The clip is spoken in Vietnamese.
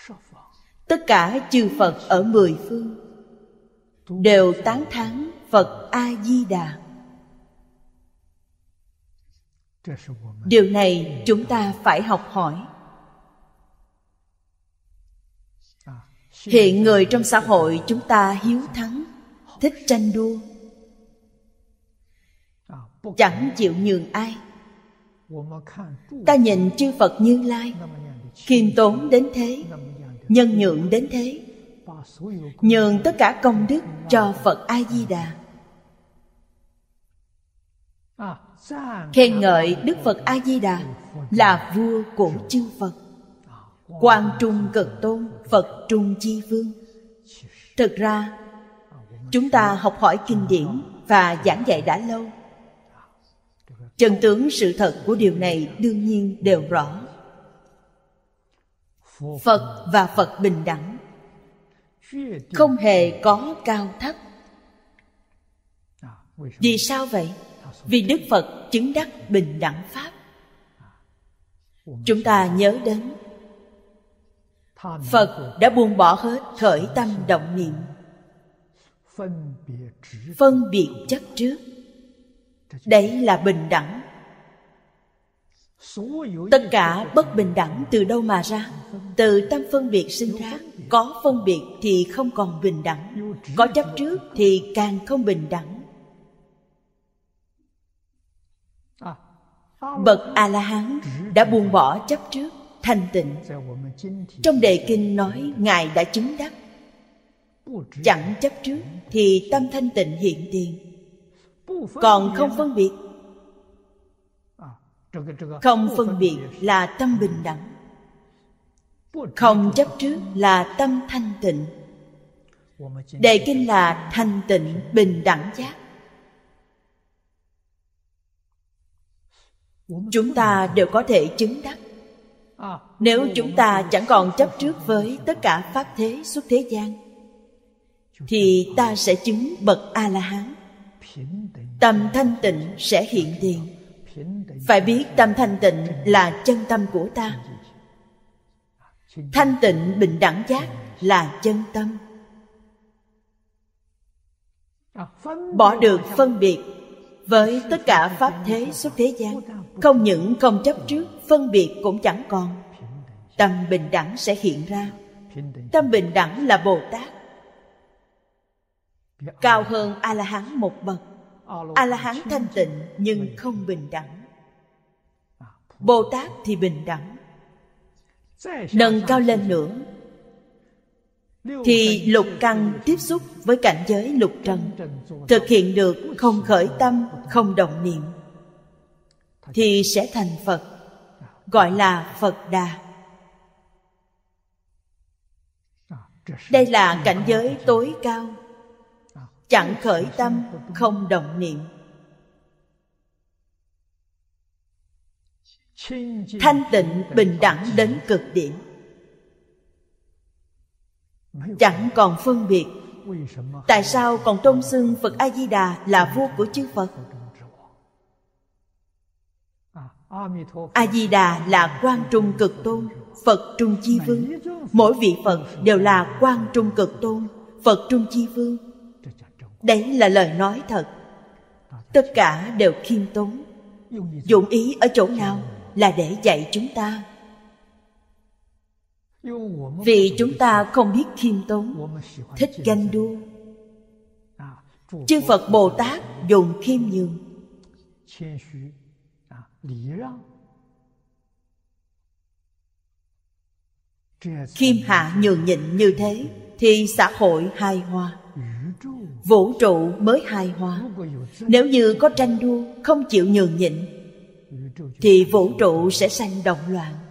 Tất cả chư Phật ở mười phương đều tán thán Phật A-di-đà. Điều này chúng ta phải học hỏi. Hiện người trong xã hội chúng ta hiếu thắng, thích tranh đua, chẳng chịu nhường ai. Ta nhìn chư Phật Như Lai khiêm tốn đến thế, nhân nhượng đến thế, nhường tất cả công đức cho Phật A-di-đà. Khen ngợi Đức Phật A-di-đà là vua của chư Phật, Quang Trung Cực Tôn, Phật Trung Chi Vương. Thực ra chúng ta học hỏi kinh điển và giảng dạy đã lâu. Chân tướng sự thật của điều này đương nhiên đều rõ. Phật và Phật bình đẳng, không hề có cao thấp. Vì sao vậy? Vì Đức Phật chứng đắc bình đẳng pháp. Chúng ta nhớ đến Phật đã buông bỏ hết khởi tâm động niệm, phân biệt chấp trước. Đấy là bình đẳng. Tất cả bất bình đẳng từ đâu mà ra? Từ tâm phân biệt sinh ra. Có phân biệt thì không còn bình đẳng, có chấp trước thì càng không bình đẳng. Bậc A-la-hán đã buông bỏ chấp trước, thanh tịnh. Trong đề kinh nói Ngài đã chứng đắc. Chẳng chấp trước thì tâm thanh tịnh hiện tiền. Còn không phân biệt. Không phân biệt là tâm bình đẳng. Không chấp trước là tâm thanh tịnh. Đề kinh là thanh tịnh bình đẳng giác. Chúng ta đều có thể chứng đắc. Nếu chúng ta chẳng còn chấp trước với tất cả pháp thế xuất thế gian, thì ta sẽ chứng bậc A-la-hán. Tâm thanh tịnh sẽ hiện tiền. Phải biết tâm thanh tịnh là chân tâm của ta. Thanh tịnh bình đẳng giác là chân tâm. Bỏ được phân biệt với tất cả pháp thế xuất thế gian, không những không chấp trước, phân biệt cũng chẳng còn. Tâm bình đẳng sẽ hiện ra. Tâm bình đẳng là Bồ Tát, cao hơn A-la-hán một bậc. A-la-hán thanh tịnh nhưng không bình đẳng. Bồ Tát thì bình đẳng. Nâng cao lên nữa thì lục căn tiếp xúc với cảnh giới lục trần, thực hiện được không khởi tâm, không động niệm, thì sẽ thành Phật, gọi là Phật Đà. Đây là cảnh giới tối cao, chẳng khởi tâm, không động niệm. Thanh tịnh bình đẳng đến cực điểm, chẳng còn phân biệt. Tại sao còn tôn xưng Phật A-di-đà là vua của chư Phật? A-di-đà là Quang Trung Cực Tôn, Phật Trung Chi Vương. Mỗi vị Phật đều là Quang Trung Cực Tôn, Phật Trung Chi Vương. Đấy là lời nói thật. Tất cả đều khiêm tốn. Dụng ý ở chỗ nào? Là để dạy chúng ta. Vì chúng ta không biết khiêm tốn, thích ganh đua. Chư Phật Bồ Tát dùng khiêm nhường, khiêm hạ nhường nhịn như thế thì xã hội hài hòa, vũ trụ mới hài hòa. Nếu như có tranh đua, không chịu nhường nhịn, thì vũ trụ sẽ sanh động loạn.